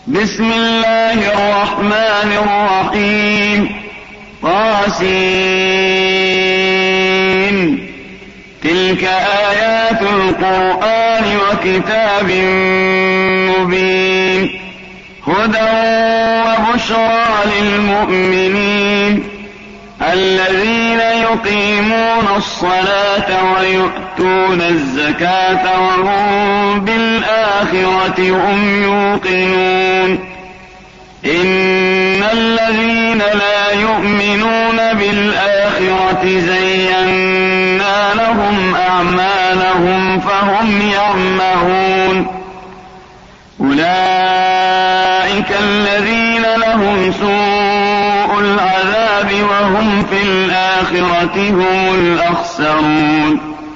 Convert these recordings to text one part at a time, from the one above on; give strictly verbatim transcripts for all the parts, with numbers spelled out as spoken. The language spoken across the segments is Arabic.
بسم الله الرحمن الرحيم. طاسين. تلك آيات القرآن وكتاب مبين، هدى وبشرى للمؤمنين الذين يقيمون الصلاة ويؤتون الزكاة وهم بالآخرة هم يوقنون. إن الذين لا يؤمنون بالآخرة زينا لهم أعمالهم فهم يعمهون. أولئك الذين لهم سوء العذاب وهم في الآخرة هم الأخسرون.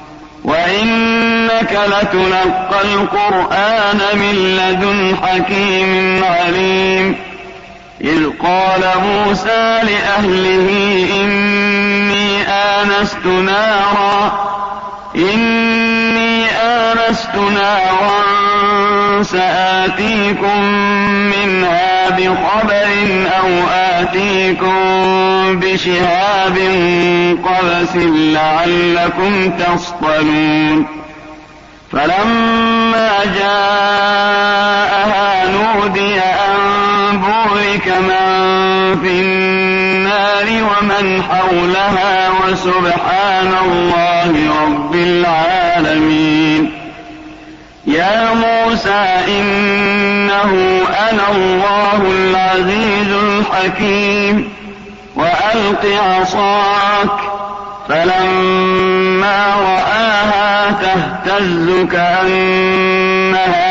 وإنك لتلقى القرآن من لدن حكيم عليم. إذ قال موسى لأهله إني آنست نارا إني آنست نارا سآتيكم منها بخبر أو آتيكم بشهاب قبس لعلكم تصطلون. فلما جاءها نودي أن بورك من في النار ومن حولها وسبحان الله رب العالمين. يا موسى إنه أنا الله العزيز الحكيم وألق عصاك. فلما رآها تهتز كأنها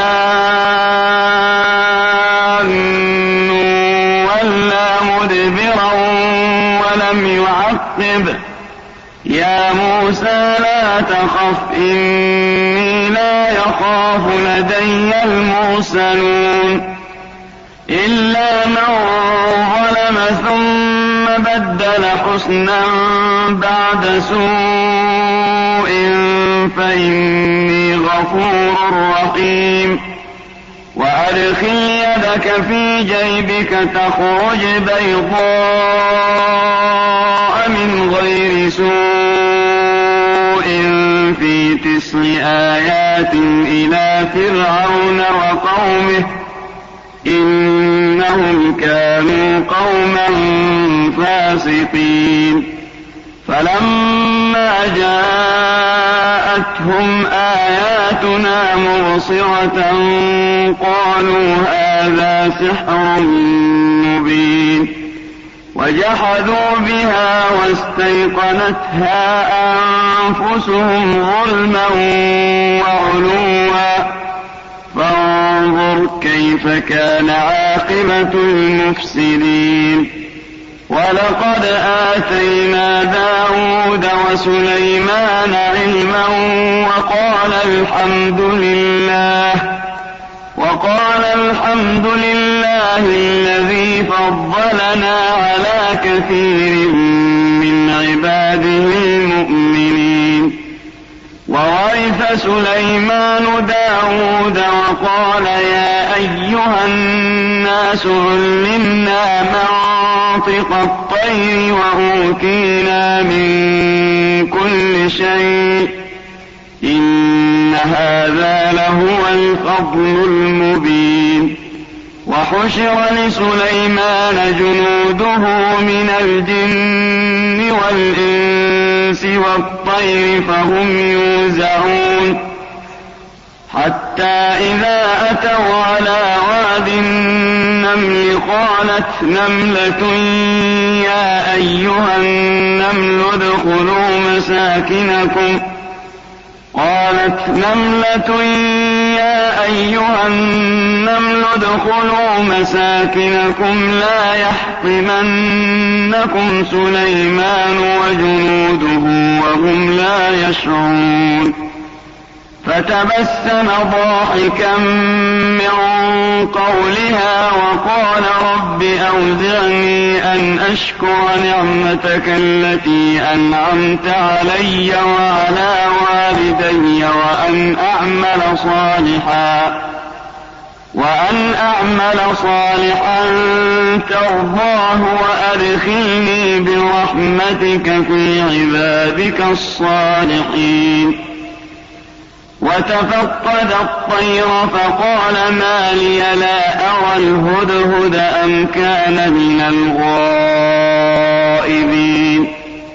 جان ولا مدبرا ولم يعقب. يا موسى لا تخف إني لا يخاف لدي المرسلون. إلا من ظلم ثم بدل حسنا بعد سوء فإني غفور رحيم. وأدخل يدك في جيبك تخرج بيضاء من غير سوء في تسع آيات إلى فرعون وقومه إنهم كانوا قوما فاسقين. فلما جاءتهم آياتنا مبصرة قالوا هذا سحر مبين. وجحدوا بها واستيقنتها أنفسهم ظلما وعلوا فانظر كيف كان عاقبة المفسدين. ولقد آتينا داود وسليمان علما وقال الحمد لله وقال الحمد لله الذي فضلنا على كثير من عباده المؤمنين. وورث سليمان داود وقال يا أيها الناس علمنا منطق الطير وأوتينا من كل شيء إن هذا لهو الفضل المبين. وحشر لسليمان جنوده من الجن والإنس والطير فهم يوزعون حتى إذا أتوا على واد النمل قالت نملة يا أيها النمل ادخلوا مساكنكم قالت نملة يا أيها النمل ادخلوا مساكنكم لا يحطمنكم سليمان وجنوده وهم لا يشعرون. فتبسم ضاحكا من قولها وقال رب أوزعني أن أشكر نعمتك التي أنعمت علي وعلى والدي وأن أعمل صالحا وأن أعمل صالحا ترضاه وأدخلني برحمتك في عبادك الصالحين. وتفقد الطير فقال ما لي لا أرى الهدهد أم كان من الغائبين.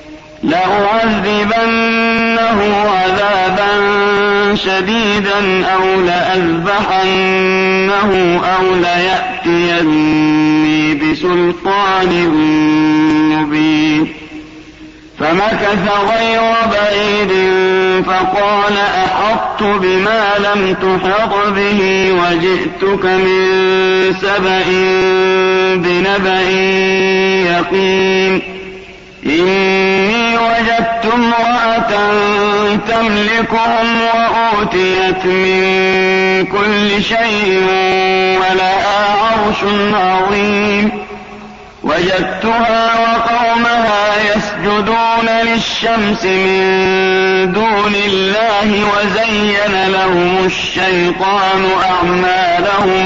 لأعذبنه عذابا شديدا أو لأذبحنه أو ليأتيني بسلطان مبين. فمكث غير بعيد فقال أحطت بما لم تحط به وجئتك من سبأ بنبأ يقين. إني وجدت امرأة تملكهم وأوتيت من كل شيء ولها عرش عظيم. وجدتها وقومها يسجدون للشمس من دون الله وزين لهم الشيطان أعمالهم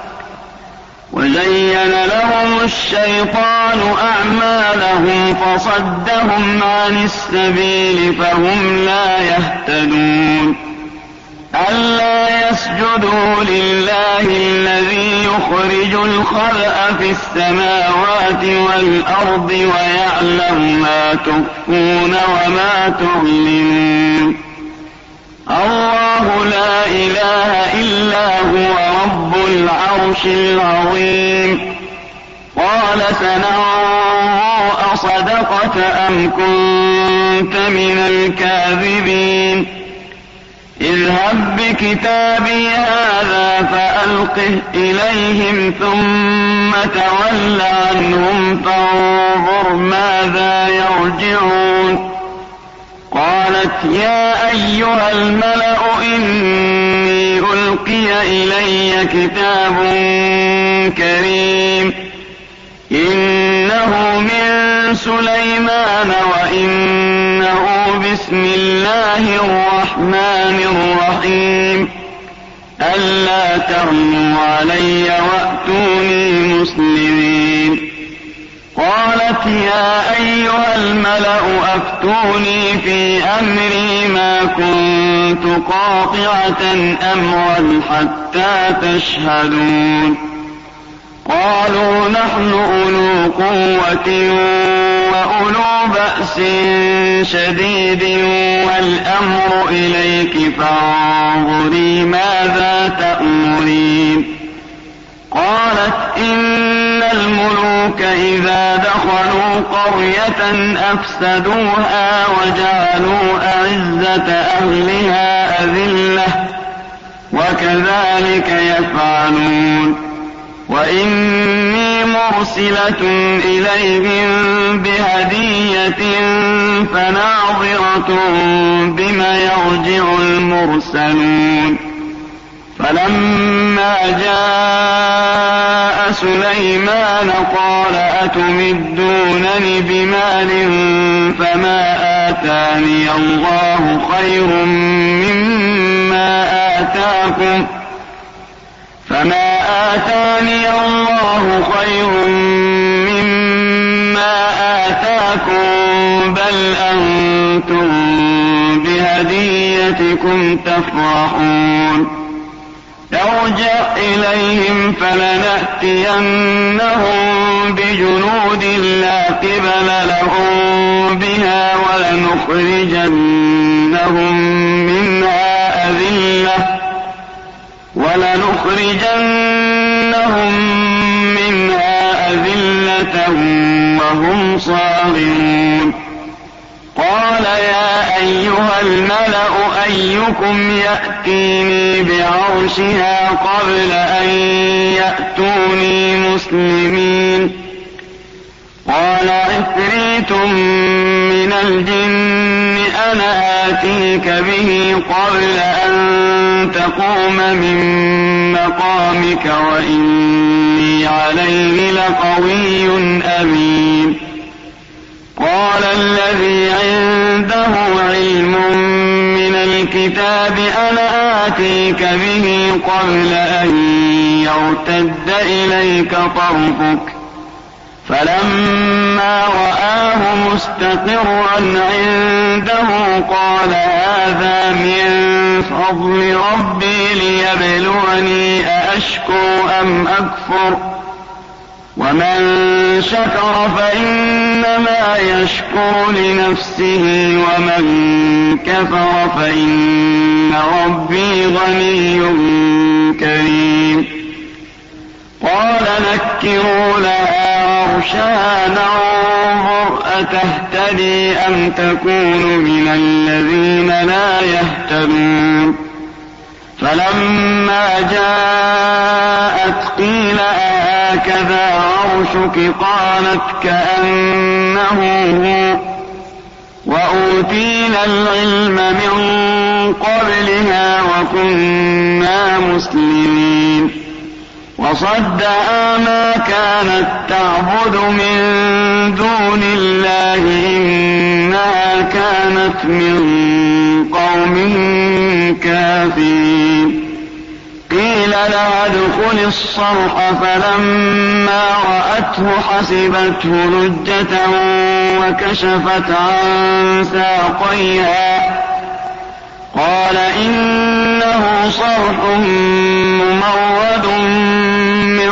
وزين لهم الشيطان أعمالهم فصدهم عن السبيل فهم لا يهتدون. ألا يسجدوا لله الذي يخرج الخبأ في السماوات والأرض ويعلم ما تخفون وما تعلنون. الله لا إله إلا هو رب العرش العظيم. قال سننظر أصدقت أم كنت من الكاذبين. اذهب بكتابي هذا فألقه إليهم ثم تول عنهم فانظر ماذا يرجعون. قالت يا أيها الملأ إني ألقي إلي كتاب كريم إنه من سليمان وإنه بسم الله الرحمن الرحيم. ألا ترنوا علي وأتوني مسلمين. قالت يا أيها الملأ أفتوني في أمري ما كنت قاطعة أمرا حتى تشهدون. قالوا نحن أولو قوة وأولو بأس شديد والأمر إليك فانظري ماذا تأمرين. قالت إن الملوك إذا دخلوا قرية أفسدوها وجعلوا أعزة أهلها أذلة وكذلك يفعلون. وإني مرسلة إليهم بهدية فناظرة بما يرجع المرسلون. فلما جاء سليمان قال أتمدونني بمال فما آتاني الله خير مما آتاكم فما آتاني الله خير مما آتاكم بل أنتم بهديتكم تفرحون. ارجع إليهم فلنأتينهم بجنود لا قبل لهم بها ولنخرجنهم منها أذلة ولنخرجنهم منها أذلة وهم صاغرون. قال يا أيها الملأ أيكم يأتيني بعرشها قبل أن يأتوني مسلمين. قال عفريت من الجن أنا آتيك به قبل أن تقوم من مقامك وإني عليه لقوي أمين. قال الذي عنده علم من الكتاب أنا آتيك به قبل أن يرتد إليك طرفك فلما رآه مستقرا عنده قال هذا من فضل ربي ليبلوني أأشكر أم أكفر ومن شكر فإنما يشكر لنفسه ومن كفر فإن ربي غني كريم. قال نكروا لها عرشها ننظر أتهتدي أم تكون من الذين لا يهتدون فلما جاءت قيل أهكذا عرشك قالت كأنه هو وأوتينا العلم من قبلها وكنا مسلمين وصدها ما كانت تعبد من دون الله إنها كانت من قوم كافرين. قيل لها ادخل الصرح فلما رأته حسبته لجة وكشفت عن ساقيها قال إنه صرح ممرد من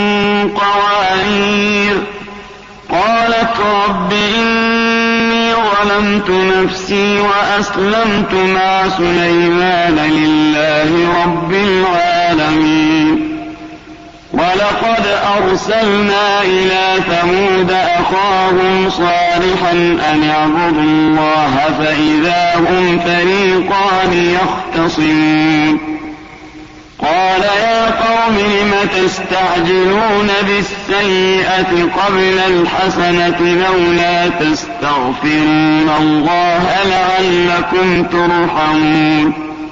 قوارير. قالت رب إني ظلمت نفسي وأسلمت مع سليمان لله رب العالمين. ولقد أرسلنا إلى ثمود أخاهم صالحا أن اعبدوا الله فإذا هم فريقان يختصمون. قال يا قوم لم تستعجلون بالسيئة قبل الحسنة لولا تستغفرون الله لعلكم ترحمون.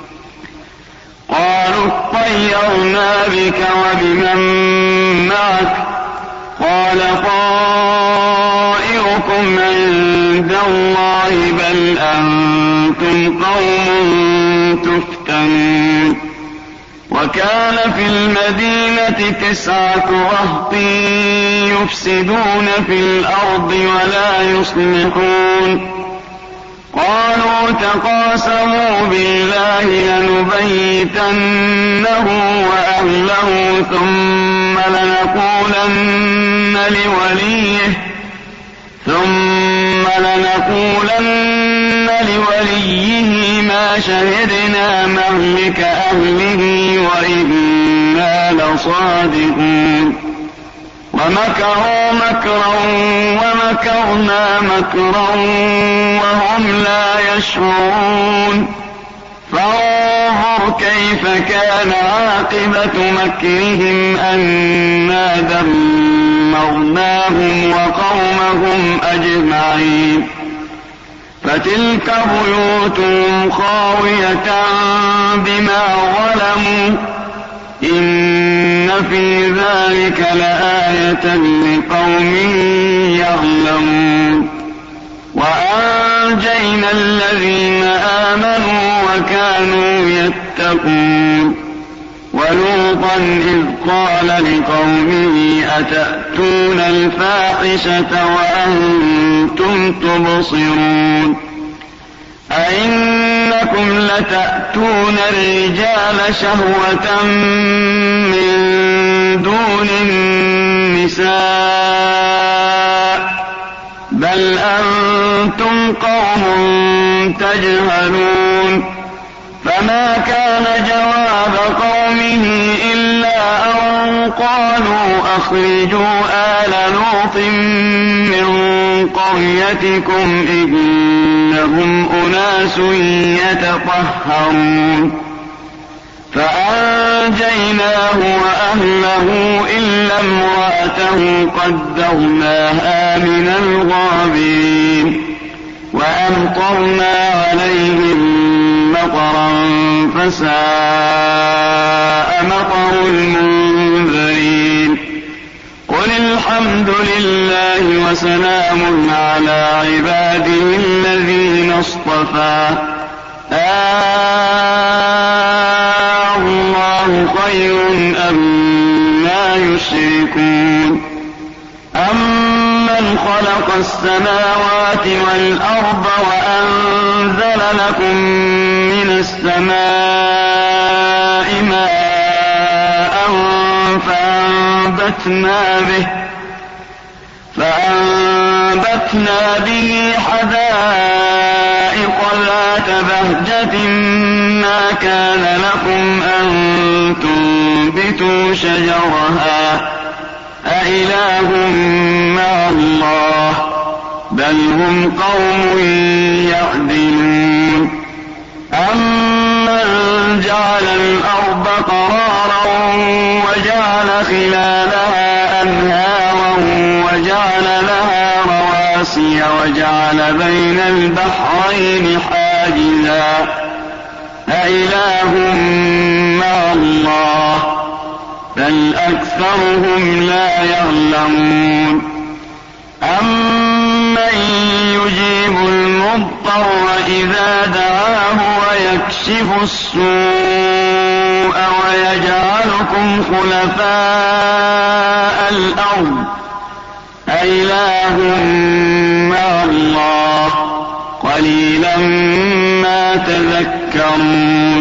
قالوا اطيرنا بك وبمن معك قال طائركم عند الله بل أنتم قوم تفتنون. وكان في المدينة تسعة رهط يفسدون في الأرض ولا يصلحون. قالوا تقاسموا بالله لنبيتنه وأهله ثم لنقولن لوليه ثم لنقولن لوليه ما شهدنا مهلك أهله وإنا لصادقون. ومكروا مكرا ومكرنا مكرا وهم لا يشعرون. فانظر كيف كان عاقبة مكرهم أنا دمرناهم وقومهم أجمعين. فتلك بيوتهم خاوية بما ظلموا إن في ذلك لآية لقوم يعلمون. وأنجينا الذين آمنوا وكانوا يتقون. ولوطا إذ قال لقومه أتأتون الفاحشة وأنتم تبصرون أئنكم لتأتون الرجال شهوة من دون النساء بل أنتم قوم تجهلون. فما كان جواب قومه إلا أن قالوا أخرجوا آل لوط من قريتكم إنهم أناس يتطهرون. فأنجيناه وأهله إلا امرأته قدرناها من الغابرين. وأمطرنا عليهم مطرا فساء مطر المنذرين. قل الحمد لله وسلام على عباده الذين اصطفى آه الله خير أم عما يشركون أمن خلق السماوات والأرض وأنزل لكم من السماء ماء فأنبتنا به فأنبتنا به حدائق ذات بهجة ما كان لكم أن تنبتوا شجرها أإله مع الله بل هم قوم يعدلون أمن جعل الأرض قرارا وجعل خلالها أنهارا وجعل لها رواسي وجعل بين البحرين حاجزا أإله مع الله بل أكثرهم لا يعلمون أمن يجيب المضطر إذا دعاه ويكشف السوء ويجعلكم خلفاء الأرض أإله مع الله قليلا ما تذكرون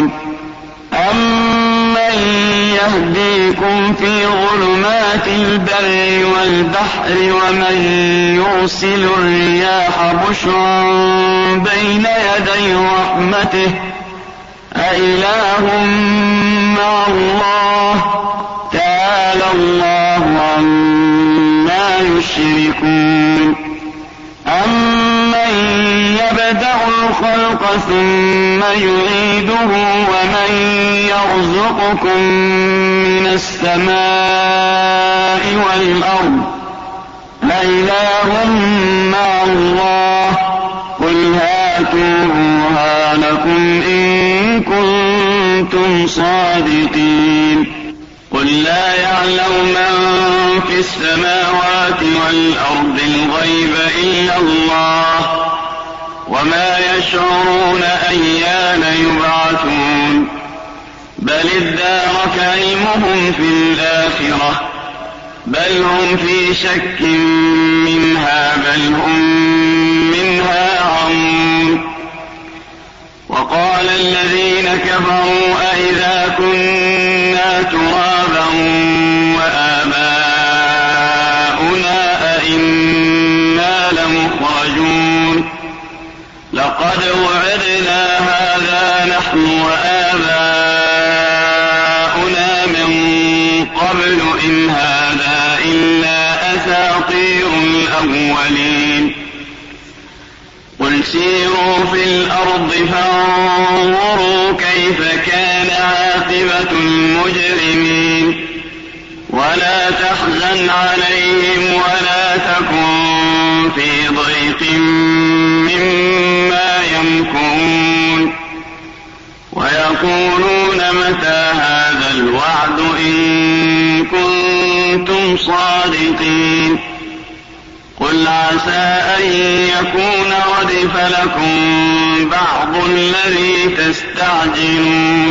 أمن يهديكم في ظلمات البر والبحر ومن يرسل الرياح بشرا بين يدي رحمته أإله مع الله تعالى الله عما يشركون أمن يبدأ الخلق ثم يعيده ومن يرزقكم من السماء والأرض أإله مع الله قل هاتوا برهانكم إن كنتم صادقين قل لا يعلم من في السماوات والأرض الغيب إلا الله وما يشعرون أيان يبعثون بل ادارك علمهم في الآخرة بل هم في شك منها بل هم منها عمون وقال الذين كفروا أئذا كنا ترابا وآباؤنا أئنا لمخرجون لقد وعدنا هذا نحن وآباؤنا من قبل إن هذا إلا أساطير الأولين قل سيروا في الأرض فانظروا كيف كان عاقبة المجرمين ولا تحزن عليهم ولا تكن في ضيق مما يمكرون ويقولون متى هذا الوعد إن كنتم صادقين قل عسى أن يكون ردف لكم بعض الذي تستعجلون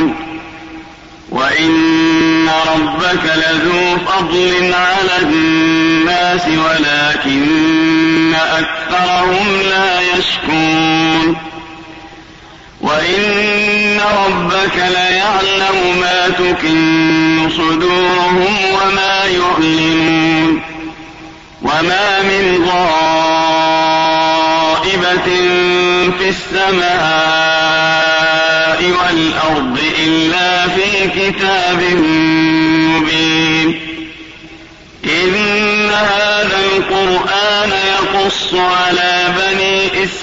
وإن ربك لذو فضل على الناس ولكن أكثرهم لا يشكرون وإن ربك ليعلم ما تكن صدورهم وما يعلنون وما من غائبة في السماء والأرض إلا في كتاب مبين إن هذا القرآن يقص على بني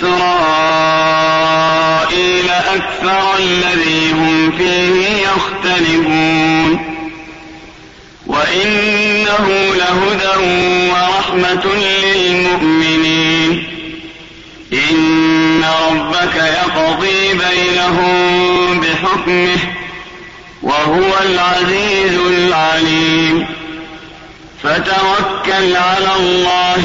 إسرائيل أكثر الذي هم فيه يختلفون وإنه لهدى ورحمة للمؤمنين إن ربك يقضي بينهم بحكمه وهو العزيز العليم فتوكل على الله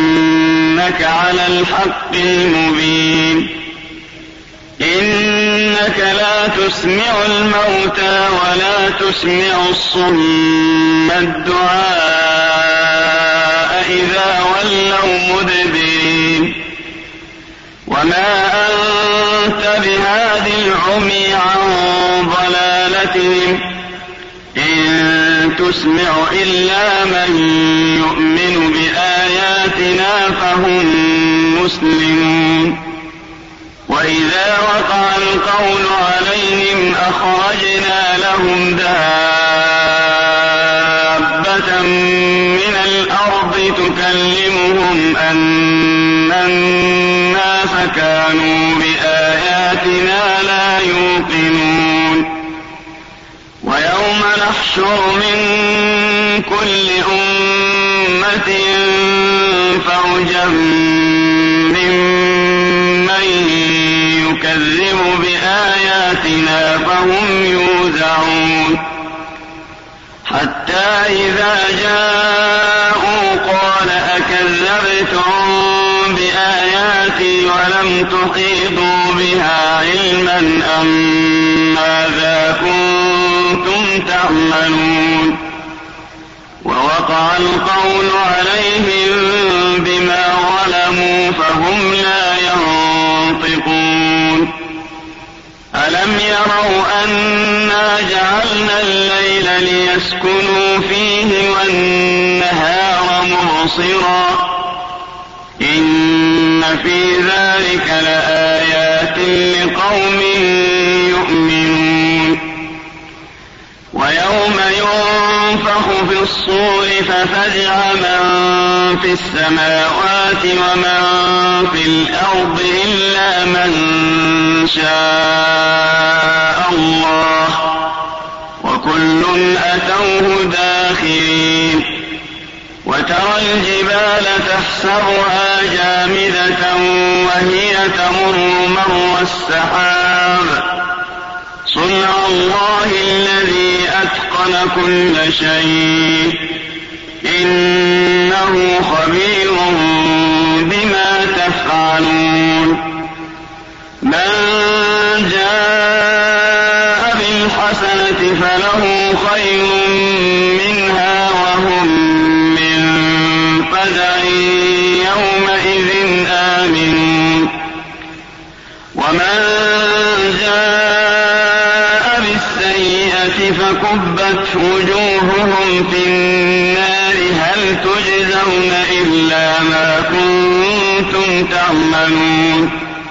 إنك على الحق المبين إن إنك لا تسمع الموتى ولا تسمع الصم الدعاء إذا ولوا مدبرين وما أنت بهاد العمي عن ضلالتهم إن تسمع إلا من يؤمن بآياتنا فهم مسلمون وإذا وقع القول عليهم أخرجنا لهم دابة من الأرض تكلمهم أن الناس كانوا بآياتنا لا يوقنون ويوم نحشر من كل أمة فوجا ممن يكذب بآياتنا فهم يوزعون حتى إذا جاءوا قال أكذبتم بآياتي ولم تحيطوا بها علما أم ماذا كنتم تعملون ووقع القول عليهم بما ظلموا فهم لا ينطقون ألم يروا أنا جعلنا الليل ليسكنوا فيه والنهار مبصرا إن في ذلك لآيات لقوم يؤمنون ويوم ينفخ في الصور ففزع من في السماوات ومن في الأرض إلا من شاء الله وكل أتوه داخرين وترى الجبال تحسبها جامدة وهي تمر مر السحاب صنع الله الذي أتقن كل شيء إنه خبير بما تفعلون من جاء بالحسنة فله خير منها وهم من فزع يومئذ آمنون ومن جاء بالسيئة فكبت وجوههم في النار هل تجزون إلا ما كنتم تعملون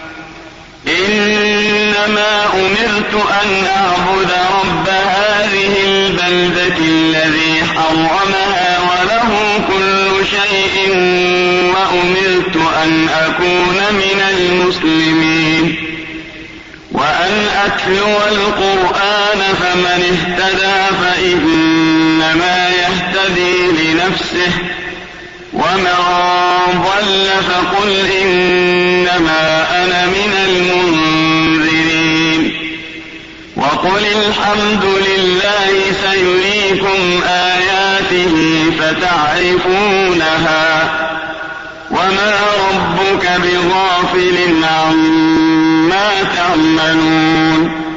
إنما أمرت أن أعبد رب هذه البلدة الذي حرمها وله كل شيء وأمرت أن أكون من المسلمين وأن أتلو القرآن فمن اهتدى فإنما يهتدي لنفسه ومن ضل فقل إنما أنا من المنذرين وقل الحمد لله سيريكم آياته فتعرفونها وما ربك بغافل عما تعملون